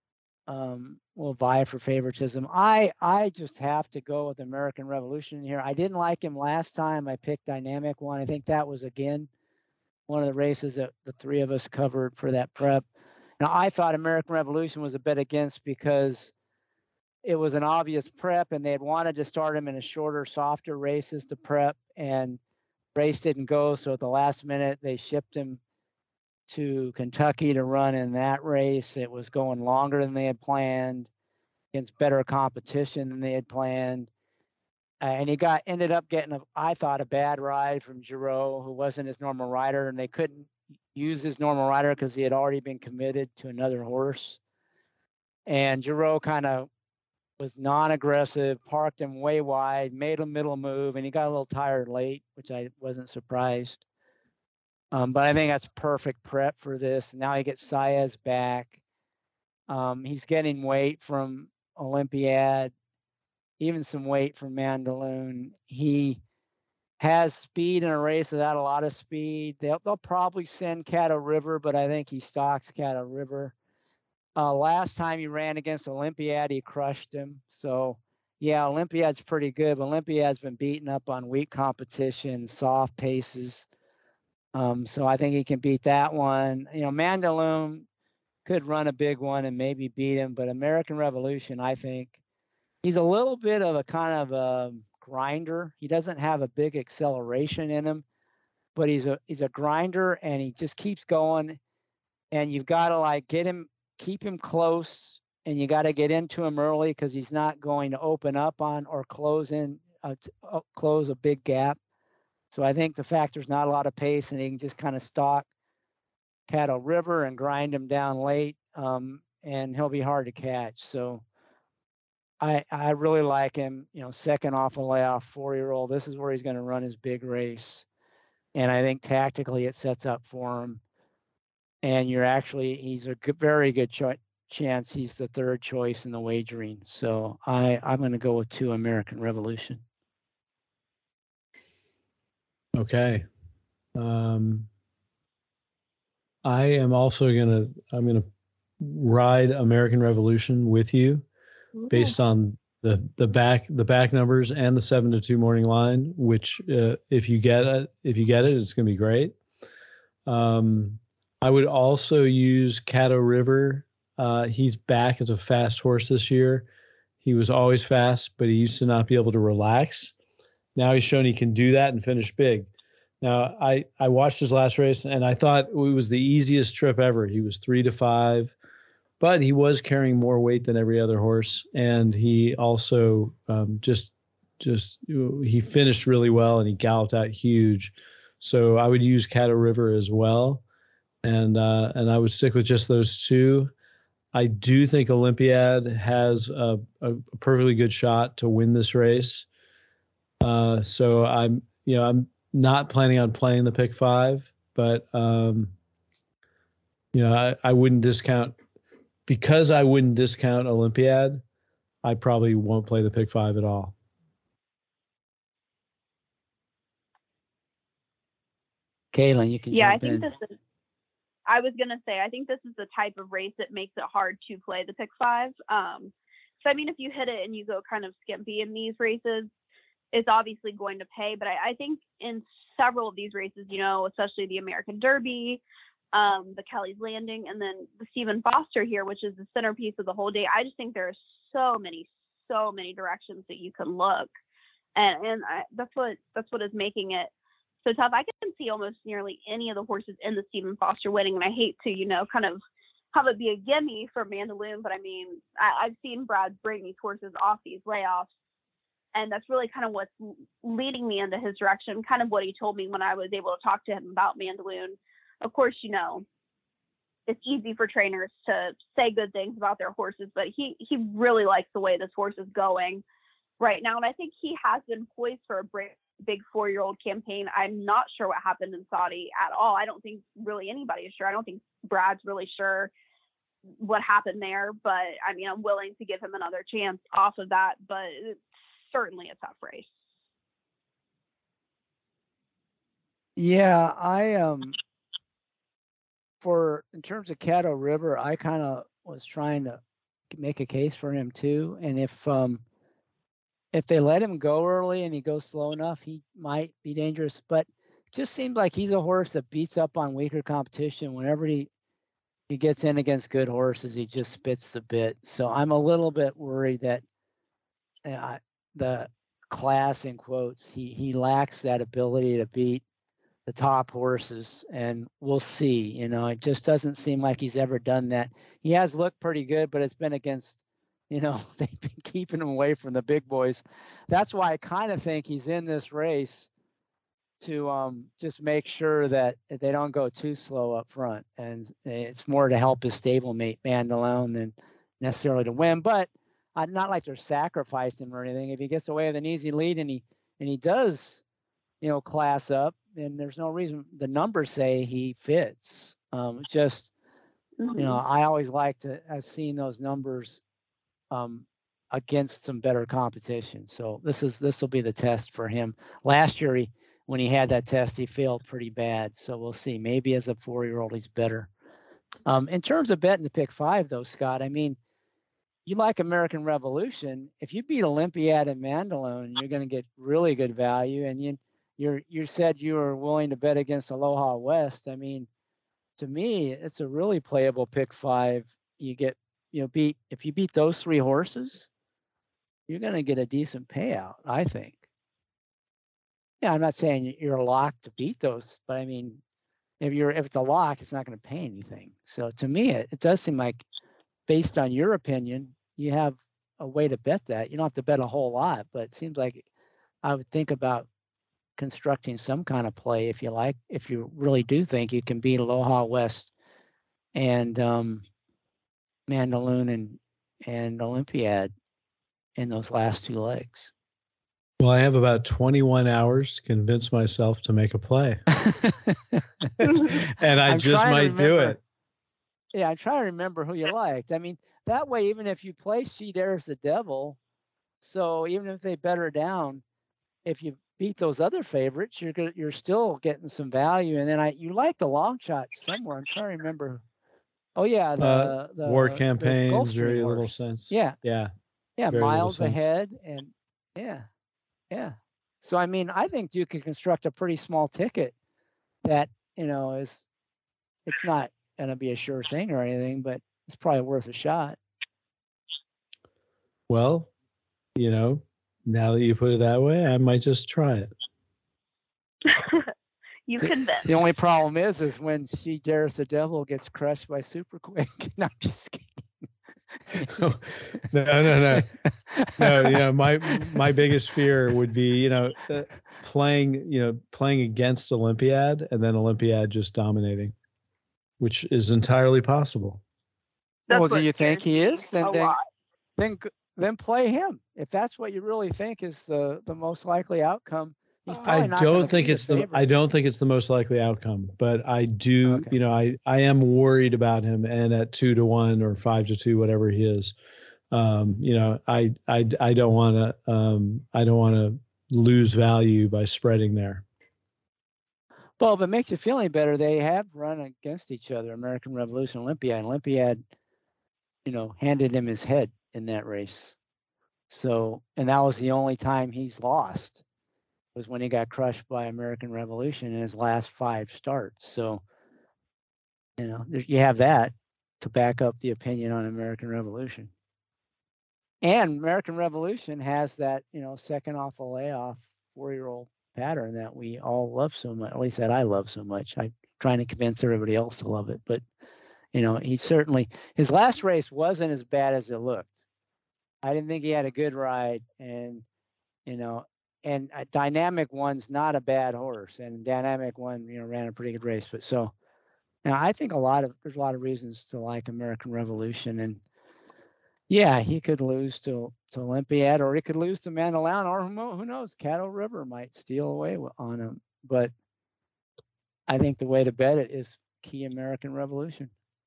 will vie for favoritism. I just have to go with American Revolution here. I didn't like him last time. I picked Dynamic One. I think that was, again, one of the races that the 3 of us covered for that prep. Now, I thought American Revolution was a bet against because it was an obvious prep, and they had wanted to start him in a shorter, softer races to prep, and race didn't go. So at the last minute, they shipped him to Kentucky to run in that race. It was going longer than they had planned, against better competition than they had planned. And he ended up getting, I thought, a bad ride from Giroux, who wasn't his normal rider, and they couldn't use his normal rider because he had already been committed to another horse. And Giroux kind of was non-aggressive, parked him way wide, made a middle move, and he got a little tired late, which I wasn't surprised. But I think that's perfect prep for this. Now he gets Saez back. He's getting weight from Olympiad, even some weight from Mandaloun. He has speed in a race without a lot of speed. They'll probably send Caddo River, but I think he stalks Caddo River. Last time he ran against Olympiad, he crushed him. So, yeah, Olympiad's pretty good, but Olympiad's been beaten up on weak competition, soft paces. So I think he can beat that one. Mandaloun could run a big one and maybe beat him, but American Revolution, I think, he's a little bit of a kind of a grinder. He doesn't have a big acceleration in him, but he's a grinder, and he just keeps going. And you've got to keep him close, and you got to get into him early because he's not going to open up on or close a big gap. So I think the fact there's not a lot of pace, and he can just kind of stalk Caddo River and grind him down late, and he'll be hard to catch. So I really like him, second off a layoff 4-year-old. This is where he's going to run his big race. And I think tactically it sets up for him. And he's a very good chance he's the 3rd choice in the wagering. So I'm going to go with 2 American Revolution. Okay. I am also I'm going to ride American Revolution with you based on the back numbers and the 7-2 morning line, which if you get it, it's going to be great. I would also use Caddo River. He's back as a fast horse this year. He was always fast, but he used to not be able to relax. Now he's shown he can do that and finish big. Now, I watched his last race, and I thought it was the easiest trip ever. He was 3-5, but he was carrying more weight than every other horse, and he also he finished really well, and he galloped out huge. So I would use Caddo River as well, and I would stick with just those 2. I do think Olympiad has a perfectly good shot to win this race. So I'm not planning on playing the pick 5, but I wouldn't discount, because I wouldn't discount Olympiad. I probably won't play the pick 5 at all. Kaylin, you can jump in. I was going to say, I think this is the type of race that makes it hard to play the pick five. So, I mean, if you hit it and you go kind of skimpy in these races, it's obviously going to pay. But I think in several of these races, you know, especially the American Derby, the Kelly's Landing, and then the Stephen Foster here, which is the centerpiece of the whole day, I just think there are so many directions that you can look. And that's what is making it so tough. I can see almost nearly any of the horses in the Stephen Foster winning, and I hate to, you know, kind of have it be a gimme for Mandaloun, but I mean, I've seen Brad bring these horses off these layoffs, and that's really kind of what's leading me into his direction, kind of what he told me when I was able to talk to him about Mandaloun. Of course, you know, it's easy for trainers to say good things about their horses, but he really likes the way this horse is going right now, and I think he has been poised for a big 4-year-old campaign. I'm not sure what happened in Saudi at all. I don't think really anybody is sure. I don't think Brad's really sure what happened there, but I mean, I'm willing to give him another chance off of that, but it's certainly a tough race. Yeah, in terms of Caddo River, I kind of was trying to make a case for him too, and if they let him go early and he goes slow enough, he might be dangerous. But it just seems like he's a horse that beats up on weaker competition. Whenever he gets in against good horses, he just spits the bit. So I'm a little bit worried that the class, in quotes, he lacks that ability to beat the top horses, and we'll see. You know, it just doesn't seem like he's ever done that. He has looked pretty good, but it's been against, you know, they've been keeping him away from the big boys. That's why I kind of think he's in this race to just make sure that they don't go too slow up front. And it's more to help his stablemate Mandaloun than necessarily to win. But not like they're sacrificing him or anything. If he gets away with an easy lead and he does, you know, class up, then there's no reason. The numbers say he fits. Just, you know, I always like to have seen those numbers against some better competition. So this will be the test for him. Last year, when he had that test, he failed pretty bad. So we'll see. Maybe as a 4-year-old, he's better. In terms of betting the pick five, though, Scott, I mean, you like American Revolution. If you beat Olympiad and Mandaloun, you're going to get really good value. And you said you were willing to bet against Aloha West. I mean, to me, it's a really playable pick five. You get, you know, if you beat those 3 horses, you're going to get a decent payout, I think. Yeah, I'm not saying you're a lock to beat those, but I mean, if it's a lock, it's not going to pay anything. So to me, it does seem like, based on your opinion, you have a way to bet that. You don't have to bet a whole lot, but it seems like I would think about constructing some kind of play if you really do think you can beat Aloha West and Mandaloun and Olympiad in those last 2 legs. Well, I have about 21 hours to convince myself to make a play. And I just might do it. Yeah, I'm trying to remember who you liked. I mean, that way, even if you play She Dares the Devil, so even if they bet her down, if you beat those other favorites, you're still getting some value. And then you like the long shot somewhere. I'm trying to remember. Oh yeah, the War Campaigns, very horse. little sense. Yeah. Miles ahead, and yeah. So I mean, I think you could construct a pretty small ticket that, you know, it's not going to be a sure thing or anything, but it's probably worth a shot. Well, you know, now that you put it that way, I might just try it. You convinced. The only problem is when She Dares the Devil gets crushed by Super Quick. No, I'm just kidding. No. You know, my biggest fear would be, you know, playing against Olympiad and then Olympiad just dominating, which is entirely possible. Well, do you think he is? Then play him. If that's what you really think is the most likely outcome. I don't think it's the most likely outcome, but I do, okay. You know, I am worried about him, and at 2-1 or 5-2, whatever he is, you know, I don't want to lose value by spreading there. Well, if it makes you feel any better, they have run against each other, American Revolution, Olympiad. And Olympiad, handed him his head in that race. So, and that was the only time he's lost, was when he got crushed by American Revolution in his last 5 starts. So, you have that to back up the opinion on American Revolution. And American Revolution has that, second off a layoff 4-year-old pattern that we all love so much, at least that I love so much. I'm trying to convince everybody else to love it. But, his last race wasn't as bad as it looked. I didn't think he had a good ride. And, Dynamic One's not a bad horse. And Dynamic One, ran a pretty good race. But so now I think there's a lot of reasons to like American Revolution. And yeah, he could lose to Olympiad, or he could lose to Mandaloun, or who knows, Caddo River might steal away on him. But I think the way to bet it is Key American Revolution.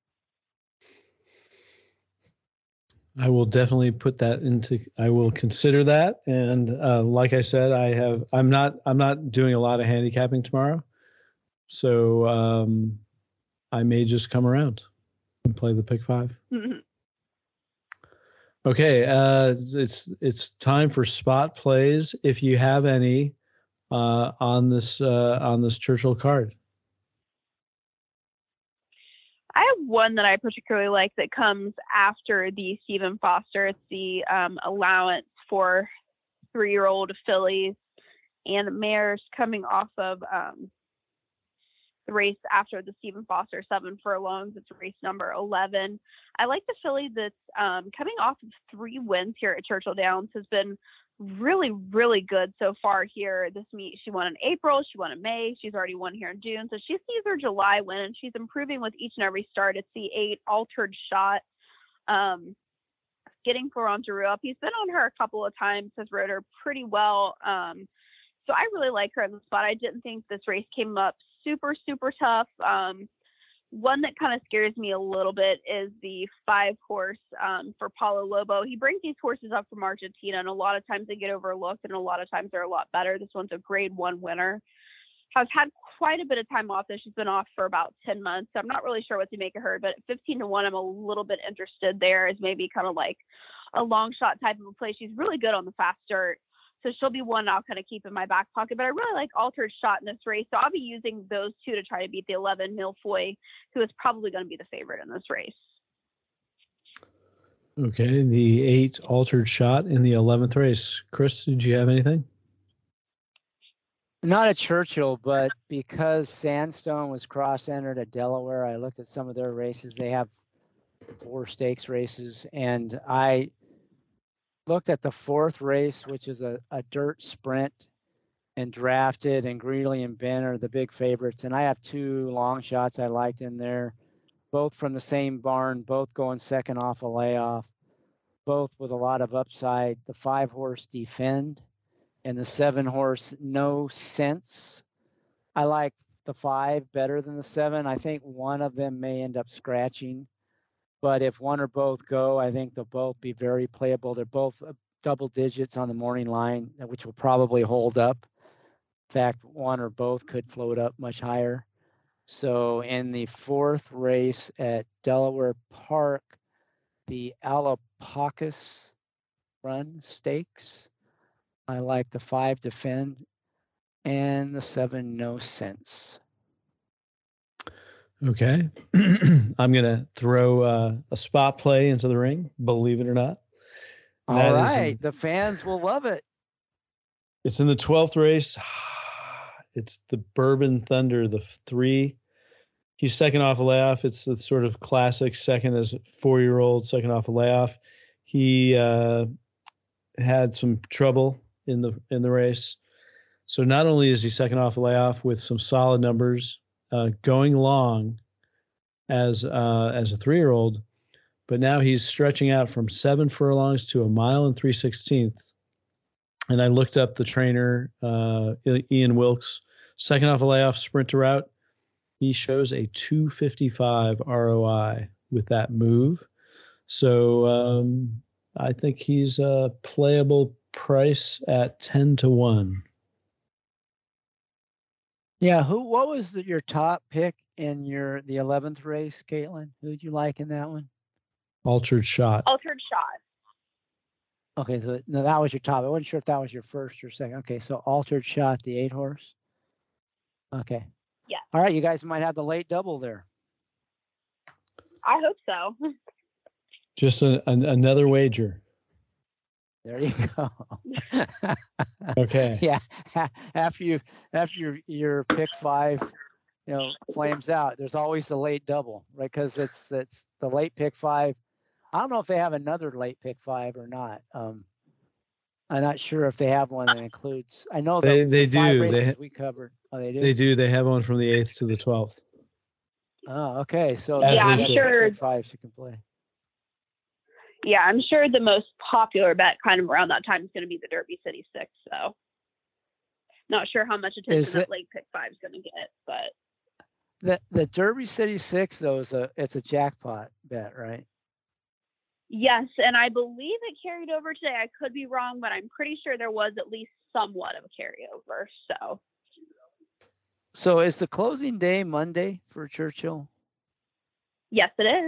I will definitely I will consider that. And like I said, I'm not doing a lot of handicapping tomorrow. So I may just come around and play the pick 5. Mm-hmm. Okay, it's time for spot plays. If you have any on this Churchill card, I have one that I particularly like that comes after the Stephen Foster. It's the allowance for 3-year-old fillies and mares coming off of the race after the Stephen Foster 7 furlongs. It's race number 11. I like the filly that's coming off of 3 wins here at Churchill Downs, has been really, really good so far here. This meet, she won in April, she won in May, she's already won here in June. So she sees her July win, and she's improving with each and every start. It's the 8 Altered Shot, getting Florent Giroux up. He's been on her a couple of times, has rode her pretty well. So I really like her in the spot. I didn't think this race came up super, super tough. One that kind of scares me a little bit is the 5-horse for Paulo Lobo. He brings these horses up from Argentina, and a lot of times they get overlooked, and a lot of times they're a lot better. This one's a grade 1 winner. Has had quite a bit of time off, though. She's been off for about 10 months. So I'm not really sure what to make of her, but at 15-1, I'm a little bit interested there as maybe kind of like a long shot type of a play. She's really good on the fast start. So she'll be one I'll kind of keep in my back pocket. But I really like Altered Shot in this race. So I'll be using those 2 to try to beat the 11 Milfoy, who is probably going to be the favorite in this race. Okay, the 8 Altered Shot in the 11th race. Chris, did you have anything? Not at Churchill, but because Sandstone was cross-entered at Delaware, I looked at some of their races. They have 4 stakes races, and I looked at the 4th race, which is a dirt sprint, and Drafted and Greeley and Ben are the big favorites. And I have 2 long shots I liked in there, both from the same barn, both going second off a layoff, both with a lot of upside. The 5-horse Defend and the 7-horse No Sense. I like the 5 better than the 7. I think one of them may end up scratching. But if one or both go, I think they'll both be very playable. They're both double digits on the morning line, which will probably hold up. In fact, one or both could float up much higher. So in the 4th race at Delaware Park, the Alapacus Run Stakes, I like the 5 Defend and the 7 No Sense. Okay. I'm going to throw a spot play into the ring, believe it or not. All right. The fans will love it. It's in the 12th race. It's the Bourbon Thunder, the 3. He's second off a layoff. It's the sort of classic second as a 4-year-old, second off a layoff. He had some trouble in the race. So not only is he second off a layoff with some solid numbers, going long as a 3-year-old, but now he's stretching out from 7 furlongs to 1 mile and 3/16. And I looked up the trainer, Ian Wilkes, second off a layoff sprinter route. He shows a 255 ROI with that move. So I think he's a playable price at 10-1. Yeah. What was your top pick in the 11th race, Caitlin? Who did you like in that one? Altered Shot. Altered Shot. Okay, so no, that was your top. I wasn't sure if that was your first or second. Okay, so Altered Shot, the 8-horse. Okay. Yeah. All right, you guys might have the late double there. I hope so. Just another wager. There you go. Okay. Yeah. After your pick 5, flames out, there's always the late double, right? Because it's the late pick 5. I don't know if they have another late pick 5 or not. I'm not sure if they have one that includes. I know they the do. 5 races we covered. Oh, they do. They do. They have one from the 8th to the 12th. Oh, okay. So yeah, I'm sure pick 5s you can play. Yeah, I'm sure the most popular bet kind of around that time is going to be the Derby City 6. So, not sure how much attention that late pick 5 is going to get, but the Derby City 6 though it's a jackpot bet, right? Yes, and I believe it carried over today. I could be wrong, but I'm pretty sure there was at least somewhat of a carryover. So is the closing day Monday for Churchill? Yes, it is.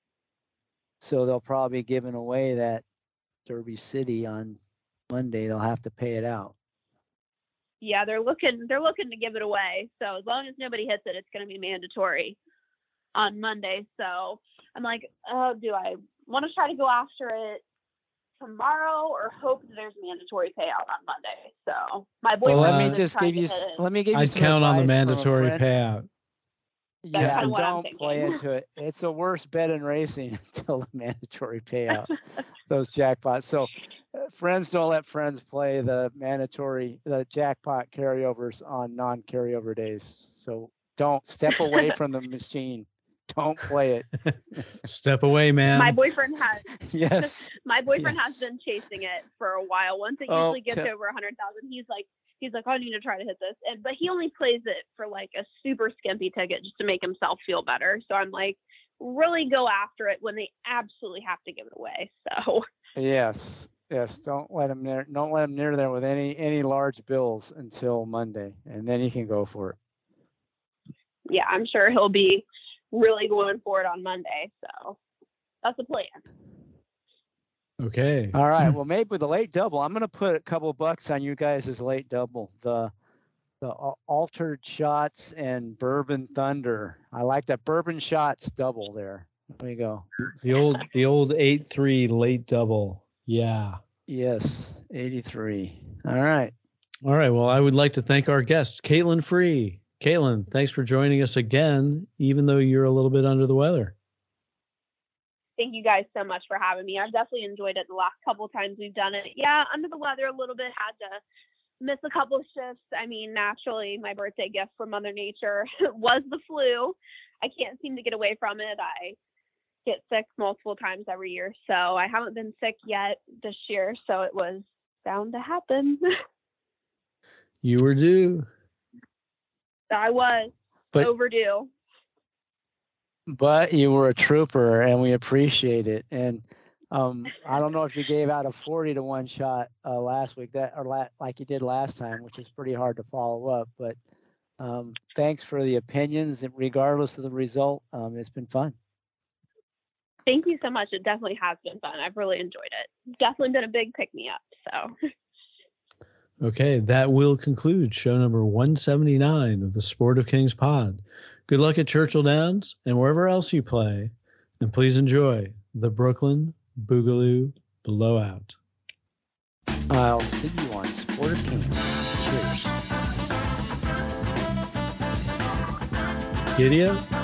So they'll probably be giving away that Derby City on Monday. They'll have to pay it out. Yeah, they're looking to give it away. So as long as nobody hits it, it's going to be mandatory on Monday. So I'm like, oh, do I want to try to go after it tomorrow or hope that there's mandatory payout on Monday? So my boyfriend. Well, let me give you. I'd count on the mandatory payout. Yeah, don't play into it. It's the worst bet in racing until the mandatory payout. Those jackpots. So friends don't let friends play the jackpot carryovers on non-carryover days. So don't step away from the machine. Don't play it. Step away, man. My boyfriend has. Yes. My boyfriend has been chasing it for a while. Once it usually gets over 100,000, he's like, I need to try to hit this. But he only plays it for like a super skimpy ticket just to make himself feel better. So I'm like, really go after it when they absolutely have to give it away. So. Yes. Don't let him near there with any large bills until Monday, and then he can go for it. Yeah, I'm sure he'll be really going for it on Monday. So that's the plan. Okay. All right. Well, maybe with the late double, I'm going to put a couple bucks on you guys' late double. The Altered Shots and Bourbon Thunder. I like that Bourbon Shots double there. There you go. The old 8-3 late double. Yeah. Yes. 83. All right. Well, I would like to thank our guest, Caitlin Free. Caitlin, thanks for joining us again, even though you're a little bit under the weather. Thank you guys so much for having me. I've definitely enjoyed it the last couple of times we've done it. Yeah, under the weather a little bit, had to miss a couple of shifts. I mean, naturally, my birthday gift from Mother Nature was the flu. I can't seem to get away from it. I get sick multiple times every year, so I haven't been sick yet this year, so it was bound to happen. You were due. I was overdue. But you were a trooper, and we appreciate it. And I don't know if you gave out a 40-to-1 shot last week, like you did last time, which is pretty hard to follow up. But thanks for the opinions, regardless of the result. It's been fun. Thank you so much. It definitely has been fun. I've really enjoyed it. Definitely been a big pick-me-up. So. Okay, that will conclude show number 179 of the Sport of Kings pod. Good luck at Churchill Downs and wherever else you play. And please enjoy the Brooklyn Boogaloo Blowout. I'll see you on Sport of Kings. Cheers. Giddy up.